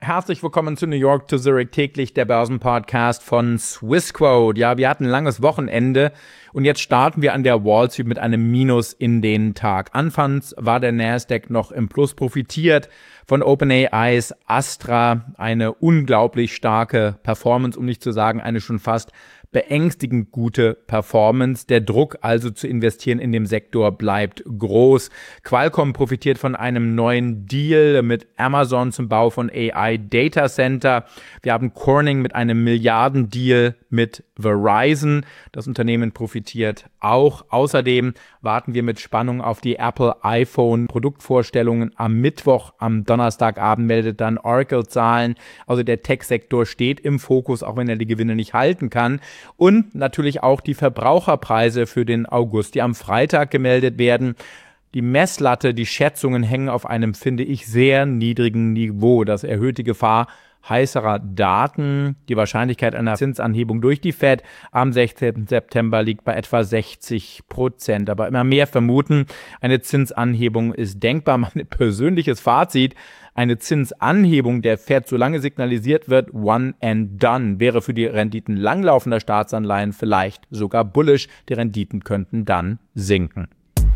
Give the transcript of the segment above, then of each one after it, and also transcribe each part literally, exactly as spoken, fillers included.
Herzlich willkommen zu New York to Zurich täglich, der Börsenpodcast von Swissquote. Ja, wir hatten ein langes Wochenende und jetzt starten wir an der Wall Street mit einem Minus in den Tag. Anfangs war der Nasdaq noch im Plus, profitiert von OpenAIs Astra, eine unglaublich starke Performance, um nicht zu sagen eine schon fast beängstigend gute Performance. Der Druck also zu investieren in dem Sektor bleibt groß. Qualcomm profitiert von einem neuen Deal mit Amazon zum Bau von A I Data Center. Wir haben Corning mit einem Milliardendeal mit Verizon. Das Unternehmen profitiert auch. Außerdem warten wir mit Spannung auf die Apple iPhone Produktvorstellungen am Mittwoch. Am Donnerstagabend meldet dann Oracle Zahlen. Also der Tech-Sektor steht im Fokus, auch wenn er die Gewinne nicht halten kann. Und natürlich auch die Verbraucherpreise für den August, die am Freitag gemeldet werden. Die Messlatte, die Schätzungen hängen auf einem, finde ich, sehr niedrigen Niveau. Das erhöht die Gefahr heißerer Daten. Die Wahrscheinlichkeit einer Zinsanhebung durch die Fed am sechzehnten September liegt bei etwa sechzig Prozent. Aber immer mehr vermuten, eine Zinsanhebung ist denkbar. Mein persönliches Fazit: Eine Zinsanhebung der Fed, solange signalisiert wird, one and done, wäre für die Renditen langlaufender Staatsanleihen vielleicht sogar bullish. Die Renditen könnten dann sinken.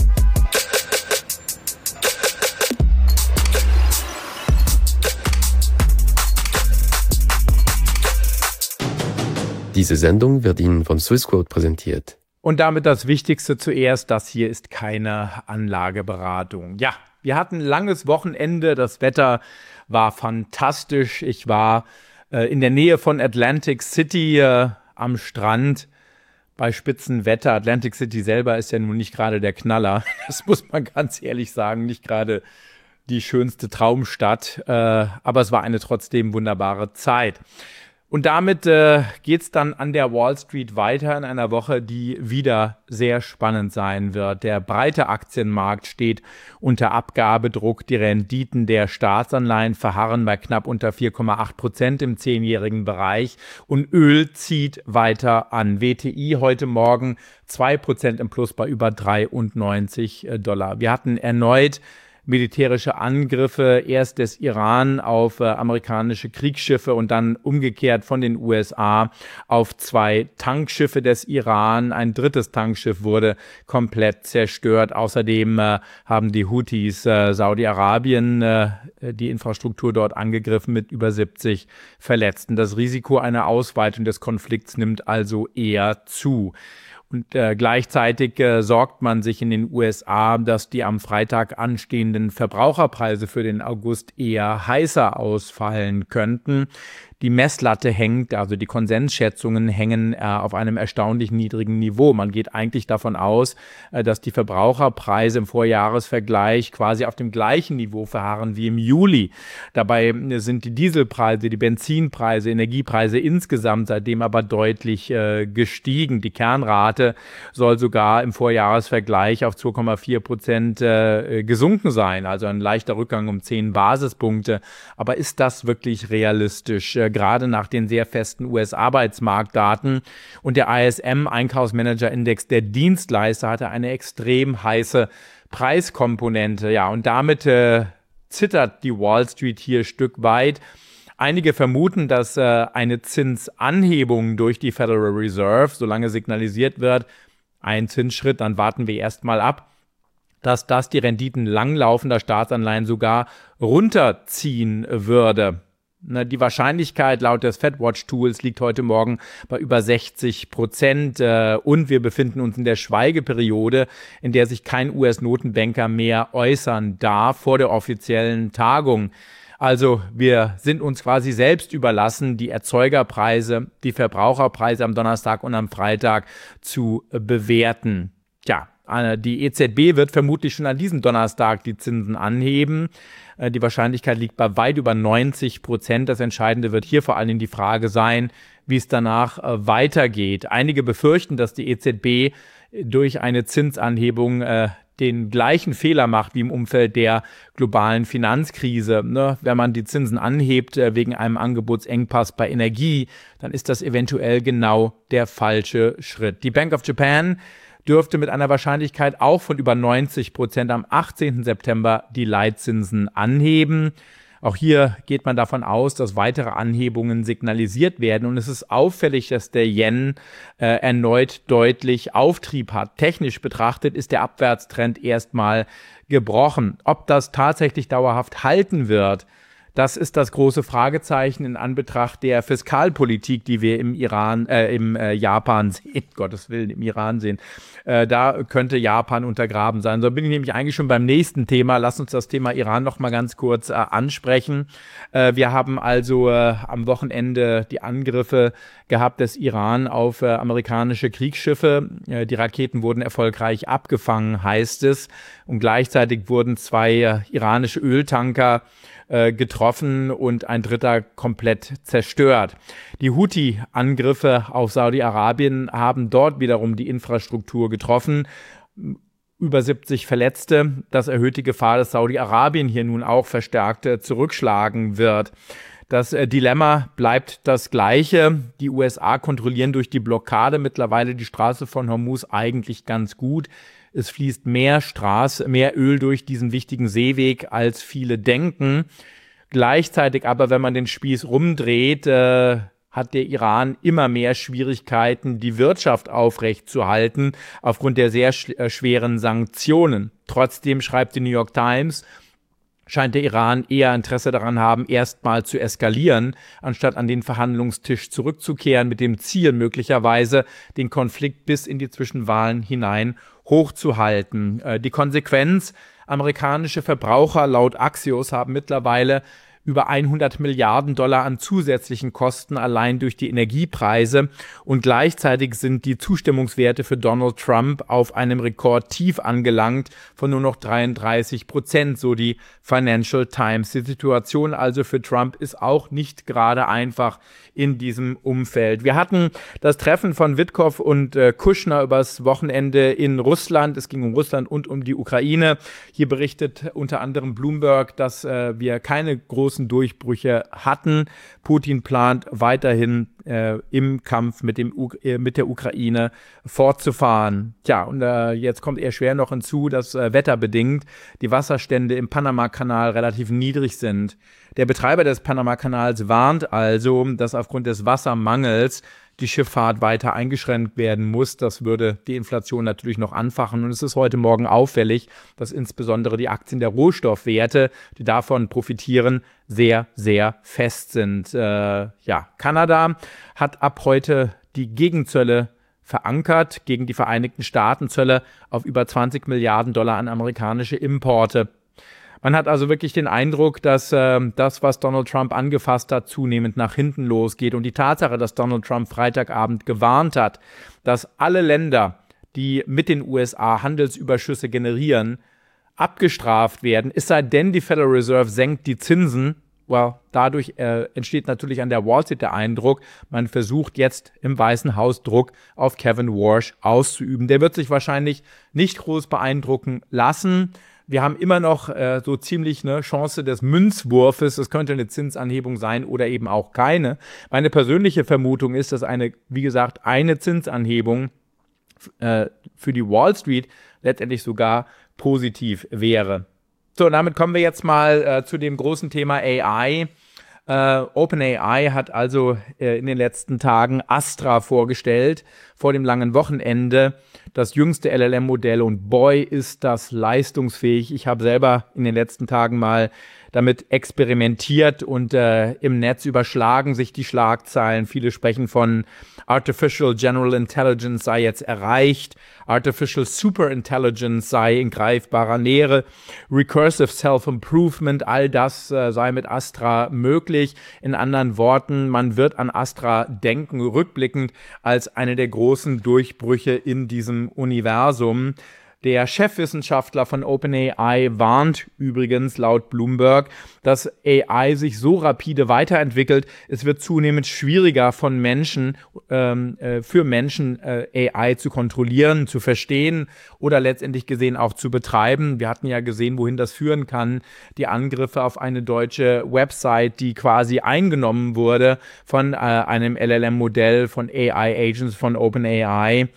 Diese Sendung wird Ihnen von Swissquote präsentiert. Und damit das Wichtigste zuerst: Das hier ist keine Anlageberatung. Ja, wir hatten ein langes Wochenende, das Wetter war fantastisch. Ich war äh, in der Nähe von Atlantic City äh, am Strand bei Spitzenwetter. Atlantic City selber ist ja nun nicht gerade der Knaller. Das muss man ganz ehrlich sagen, nicht gerade die schönste Traumstadt. Äh, aber es war eine trotzdem wunderbare Zeit. Und damit äh, geht es dann an der Wall Street weiter in einer Woche, die wieder sehr spannend sein wird. Der breite Aktienmarkt steht unter Abgabedruck. Die Renditen der Staatsanleihen verharren bei knapp unter vier Komma acht Prozent im zehnjährigen Bereich. Und Öl zieht weiter an. W T I heute Morgen zwei Prozent im Plus bei über dreiundneunzig Dollar. Wir hatten erneut militärische Angriffe, erst des Iran auf äh, amerikanische Kriegsschiffe und dann umgekehrt von den U S A auf zwei Tankschiffe des Iran. Ein drittes Tankschiff wurde komplett zerstört. Außerdem äh, haben die Houthis äh, Saudi-Arabien äh, die Infrastruktur dort angegriffen mit über siebzig Verletzten. Das Risiko einer Ausweitung des Konflikts nimmt also eher zu. Und äh, gleichzeitig äh, sorgt man sich in den U S A, dass die am Freitag anstehenden Verbraucherpreise für den August eher heißer ausfallen könnten. Die Messlatte hängt, also die Konsensschätzungen hängen äh, auf einem erstaunlich niedrigen Niveau. Man geht eigentlich davon aus, äh, dass die Verbraucherpreise im Vorjahresvergleich quasi auf dem gleichen Niveau verharren wie im Juli. Dabei äh, sind die Dieselpreise, die Benzinpreise, Energiepreise insgesamt seitdem aber deutlich äh, gestiegen. Die Kernrate soll sogar im Vorjahresvergleich auf zwei Komma vier Prozent äh, gesunken sein, also ein leichter Rückgang um zehn Basispunkte. Aber ist das wirklich realistisch? Äh, gerade nach den sehr festen U S-Arbeitsmarktdaten. Und der I S M-Einkaufsmanager-Index der Dienstleister hatte eine extrem heiße Preiskomponente. Ja, und damit äh, zittert die Wall Street hier ein Stück weit. Einige vermuten, dass äh, eine Zinsanhebung durch die Federal Reserve, solange signalisiert wird, ein Zinsschritt, dann warten wir erstmal ab, dass das die Renditen langlaufender Staatsanleihen sogar runterziehen würde. Die Wahrscheinlichkeit laut des FedWatch-Tools liegt heute Morgen bei über sechzig Prozent und wir befinden uns in der Schweigeperiode, in der sich kein U S-Notenbanker mehr äußern darf vor der offiziellen Tagung. Also wir sind uns quasi selbst überlassen, die Erzeugerpreise, die Verbraucherpreise am Donnerstag und am Freitag zu bewerten. Tja, die E Z B wird vermutlich schon an diesem Donnerstag die Zinsen anheben. Die Wahrscheinlichkeit liegt bei weit über neunzig Prozent. Das Entscheidende wird hier vor allem die Frage sein, wie es danach weitergeht. Einige befürchten, dass die E Z B durch eine Zinsanhebung äh, den gleichen Fehler macht wie im Umfeld der globalen Finanzkrise. Ne? Wenn man die Zinsen anhebt äh, wegen einem Angebotsengpass bei Energie, dann ist das eventuell genau der falsche Schritt. Die Bank of Japan dürfte mit einer Wahrscheinlichkeit auch von über neunzig Prozent am achtzehnten September die Leitzinsen anheben. Auch hier geht man davon aus, dass weitere Anhebungen signalisiert werden. Und es ist auffällig, dass der Yen äh, erneut deutlich Auftrieb hat. Technisch betrachtet ist der Abwärtstrend erstmal gebrochen. Ob das tatsächlich dauerhaft halten wird, das ist das große Fragezeichen in Anbetracht der Fiskalpolitik, die wir im Iran, äh, im äh, Japan sehen, Gottes Willen, im Iran sehen. Äh, da könnte Japan untergraben sein. So bin ich nämlich eigentlich schon beim nächsten Thema. Lass uns das Thema Iran noch mal ganz kurz äh, ansprechen. Äh, wir haben also äh, am Wochenende die Angriffe gehabt des Iran auf äh, amerikanische Kriegsschiffe. Äh, die Raketen wurden erfolgreich abgefangen, heißt es. Und gleichzeitig wurden zwei äh, iranische Öltanker getroffen und ein dritter komplett zerstört. Die Houthi-Angriffe auf Saudi-Arabien haben dort wiederum die Infrastruktur getroffen. Über siebzig Verletzte. Das erhöht die Gefahr, dass Saudi-Arabien hier nun auch verstärkt zurückschlagen wird. Das äh, Dilemma bleibt das gleiche. Die U S A kontrollieren durch die Blockade mittlerweile die Straße von Hormuz eigentlich ganz gut. Es fließt mehr Straße, mehr Öl durch diesen wichtigen Seeweg, als viele denken. Gleichzeitig aber, wenn man den Spieß rumdreht, äh, hat der Iran immer mehr Schwierigkeiten, die Wirtschaft aufrechtzuerhalten, aufgrund der sehr sch- äh, schweren Sanktionen. Trotzdem schreibt die New York Times, scheint der Iran eher Interesse daran haben, erstmal zu eskalieren, anstatt an den Verhandlungstisch zurückzukehren, mit dem Ziel möglicherweise, den Konflikt bis in die Zwischenwahlen hinein hochzuhalten. Äh, die Konsequenz: amerikanische Verbraucher laut Axios haben mittlerweile über hundert Milliarden Dollar an zusätzlichen Kosten allein durch die Energiepreise, und gleichzeitig sind die Zustimmungswerte für Donald Trump auf einem Rekordtief angelangt von nur noch dreiunddreißig Prozent, so die Financial Times. Die Situation also für Trump ist auch nicht gerade einfach in diesem Umfeld. Wir hatten das Treffen von Witkow und äh, Kushner übers Wochenende in Russland. Es ging um Russland und um die Ukraine. Hier berichtet unter anderem Bloomberg, dass äh, wir keine großen Durchbrüche hatten. Putin plant weiterhin äh, im Kampf mit, dem U- äh, mit der Ukraine fortzufahren. Tja, und äh, jetzt kommt eher schwer noch hinzu, dass äh, wetterbedingt die Wasserstände im Panamakanal relativ niedrig sind. Der Betreiber des Panamakanals warnt also, dass aufgrund des Wassermangels die Schifffahrt weiter eingeschränkt werden muss. Das würde die Inflation natürlich noch anfachen. Und es ist heute Morgen auffällig, dass insbesondere die Aktien der Rohstoffwerte, die davon profitieren, sehr, sehr fest sind. Äh, ja, Kanada hat ab heute die Gegenzölle verankert gegen die Vereinigten Staaten, Zölle auf über zwanzig Milliarden Dollar an amerikanische Importe. Man hat also wirklich den Eindruck, dass äh, das, was Donald Trump angefasst hat, zunehmend nach hinten losgeht. Und die Tatsache, dass Donald Trump Freitagabend gewarnt hat, dass alle Länder, die mit den U S A Handelsüberschüsse generieren, abgestraft werden, es sei denn, die Federal Reserve senkt die Zinsen. Well, dadurch äh, entsteht natürlich an der Wall Street der Eindruck, man versucht jetzt im Weißen Haus Druck auf Kevin Warsh auszuüben. Der wird sich wahrscheinlich nicht groß beeindrucken lassen. Wir haben immer noch äh, so ziemlich eine Chance des Münzwurfes. Es könnte eine Zinsanhebung sein oder eben auch keine. Meine persönliche Vermutung ist, dass eine, wie gesagt, eine Zinsanhebung äh, für die Wall Street letztendlich sogar positiv wäre. So, und damit kommen wir jetzt mal äh, zu dem großen Thema A I. Äh, OpenAI hat also äh, in den letzten Tagen Astra vorgestellt, vor dem langen Wochenende. Das jüngste L L M-Modell, und boy, ist das leistungsfähig. Ich habe selber in den letzten Tagen mal damit experimentiert und äh, im Netz überschlagen sich die Schlagzeilen. Viele sprechen von Artificial General Intelligence sei jetzt erreicht, Artificial Superintelligence sei in greifbarer Nähe, Recursive Self-Improvement, all das äh, sei mit Astra möglich. In anderen Worten, man wird an Astra denken, rückblickend, als eine der großen Durchbrüche in diesem Universum. Der Chefwissenschaftler von OpenAI warnt übrigens laut Bloomberg, dass A I sich so rapide weiterentwickelt, es wird zunehmend schwieriger von Menschen, ähm, äh, für Menschen äh, A I zu kontrollieren, zu verstehen oder letztendlich gesehen auch zu betreiben. Wir hatten ja gesehen, wohin das führen kann. Die Angriffe auf eine deutsche Website, die quasi eingenommen wurde von äh, einem L L M-Modell, von A I-Agents von OpenAI.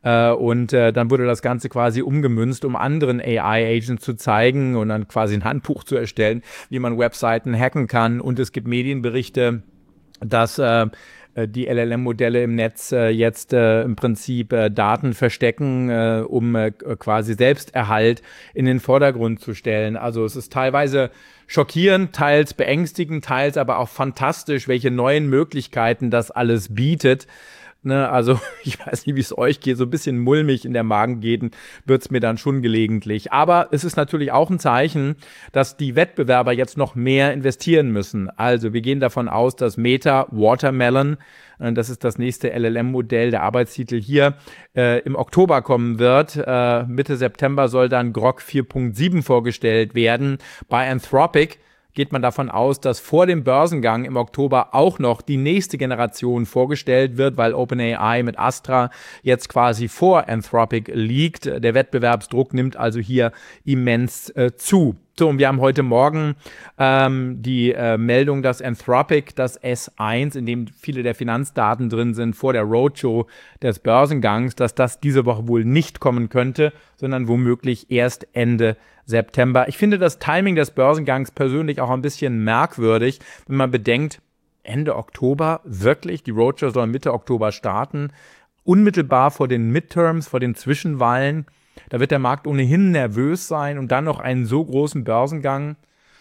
Äh, und äh, dann wurde das Ganze quasi umgemünzt, um anderen A I-Agents zu zeigen und dann quasi ein Handbuch zu erstellen, wie man Webseiten hacken kann. Und es gibt Medienberichte, dass äh, die L L M-Modelle im Netz äh, jetzt äh, im Prinzip äh, Daten verstecken, äh, um äh, quasi Selbsterhalt in den Vordergrund zu stellen. Also es ist teilweise schockierend, teils beängstigend, teils aber auch fantastisch, welche neuen Möglichkeiten das alles bietet. Ne, also ich weiß nicht, wie es euch geht, so ein bisschen mulmig in der Magengegend wird es mir dann schon gelegentlich. Aber es ist natürlich auch ein Zeichen, dass die Wettbewerber jetzt noch mehr investieren müssen. Also wir gehen davon aus, dass Meta Watermelon, das ist das nächste L L M-Modell, der Arbeitstitel hier, äh, im Oktober kommen wird. Äh, Mitte September soll dann Grok vier Punkt sieben vorgestellt werden. Bei Anthropic geht man davon aus, dass vor dem Börsengang im Oktober auch noch die nächste Generation vorgestellt wird, weil OpenAI mit Astra jetzt quasi vor Anthropic liegt. Der Wettbewerbsdruck nimmt also hier immens äh, zu. So, und wir haben heute Morgen ähm, die äh, Meldung, dass Anthropic das S eins, in dem viele der Finanzdaten drin sind, vor der Roadshow des Börsengangs, dass das diese Woche wohl nicht kommen könnte, sondern womöglich erst Ende September. Ich finde das Timing des Börsengangs persönlich auch ein bisschen merkwürdig, wenn man bedenkt, Ende Oktober, wirklich, die Roadshow soll Mitte Oktober starten, unmittelbar vor den Midterms, vor den Zwischenwahlen. Da wird der Markt ohnehin nervös sein und dann noch einen so großen Börsengang.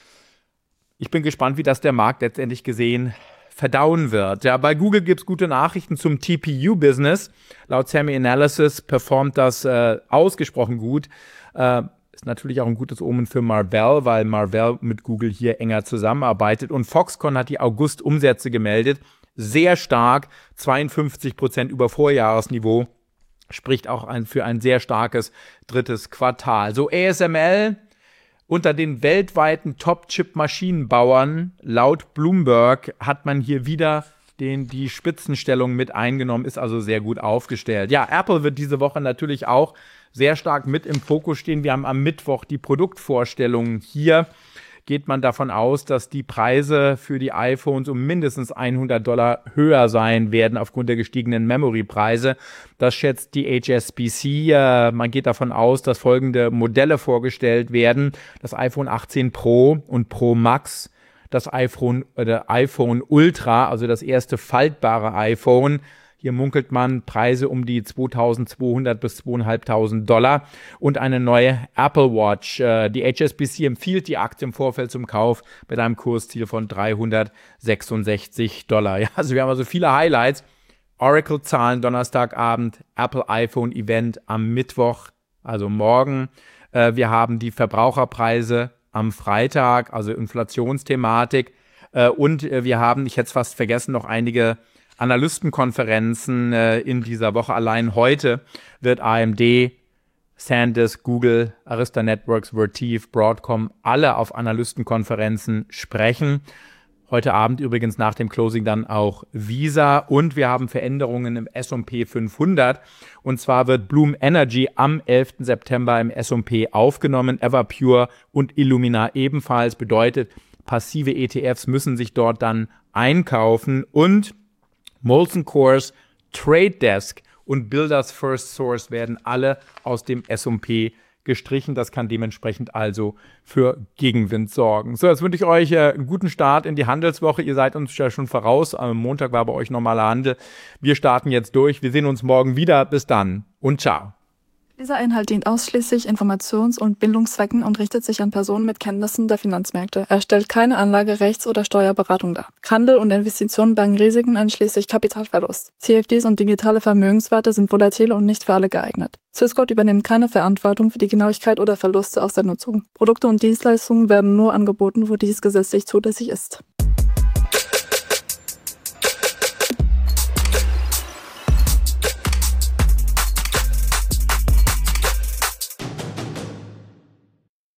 Ich bin gespannt, wie das der Markt letztendlich gesehen verdauen wird. Ja, bei Google gibt es gute Nachrichten zum T P U-Business. Laut SemiAnalysis performt das äh, ausgesprochen gut. Äh, ist natürlich auch ein gutes Omen für Marvell, weil Marvell mit Google hier enger zusammenarbeitet. Und Foxconn hat die August-Umsätze gemeldet. Sehr stark, zweiundfünfzig Prozent über Vorjahresniveau. Spricht auch ein, für ein sehr starkes drittes Quartal. So, A S M L unter den weltweiten Top-Chip-Maschinenbauern, laut Bloomberg, hat man hier wieder den, die Spitzenstellung mit eingenommen, ist also sehr gut aufgestellt. Ja, Apple wird diese Woche natürlich auch sehr stark mit im Fokus stehen. Wir haben am Mittwoch die Produktvorstellungen hier. Geht man davon aus, dass die Preise für die iPhones um mindestens hundert Dollar höher sein werden aufgrund der gestiegenen Memory-Preise. Das schätzt die H S B C. Äh, man geht davon aus, dass folgende Modelle vorgestellt werden. Das iPhone achtzehn Pro und Pro Max, das iPhone, äh, iPhone Ultra, also das erste faltbare iPhone. Hier munkelt man Preise um die zweitausendzweihundert bis zweitausendfünfhundert Dollar und eine neue Apple Watch. Die H S B C empfiehlt die Aktie im Vorfeld zum Kauf mit einem Kursziel von dreihundertsechsundsechzig Dollar. Ja, also wir haben also viele Highlights. Oracle-Zahlen Donnerstagabend, Apple iPhone-Event am Mittwoch, also morgen. Wir haben die Verbraucherpreise am Freitag, also Inflationsthematik. Und wir haben, ich hätte es fast vergessen, noch einige Analystenkonferenzen äh, in dieser Woche. Allein heute wird A M D, SanDisk, Google, Arista Networks, Vertiv, Broadcom alle auf Analystenkonferenzen sprechen. Heute Abend übrigens nach dem Closing dann auch Visa. Und wir haben Veränderungen im S und P fünfhundert. Und zwar wird Bloom Energy am elften September im S und P aufgenommen. Everpure und Illumina ebenfalls. Bedeutet, passive E T Fs müssen sich dort dann einkaufen. Und Molson Coors, Trade Desk und Builders First Source werden alle aus dem S und P gestrichen. Das kann dementsprechend also für Gegenwind sorgen. So, jetzt wünsche ich euch äh, einen guten Start in die Handelswoche. Ihr seid uns ja schon voraus. Am Montag war bei euch normaler Handel. Wir starten jetzt durch. Wir sehen uns morgen wieder. Bis dann und ciao. Dieser Inhalt dient ausschließlich Informations- und Bildungszwecken und richtet sich an Personen mit Kenntnissen der Finanzmärkte. Er stellt keine Anlage-, Rechts- oder Steuerberatung dar. Handel und Investitionen bergen Risiken einschließlich Kapitalverlust. C F Ds und digitale Vermögenswerte sind volatile und nicht für alle geeignet. Swissquote übernimmt keine Verantwortung für die Genauigkeit oder Verluste aus der Nutzung. Produkte und Dienstleistungen werden nur angeboten, wo dies gesetzlich zulässig ist.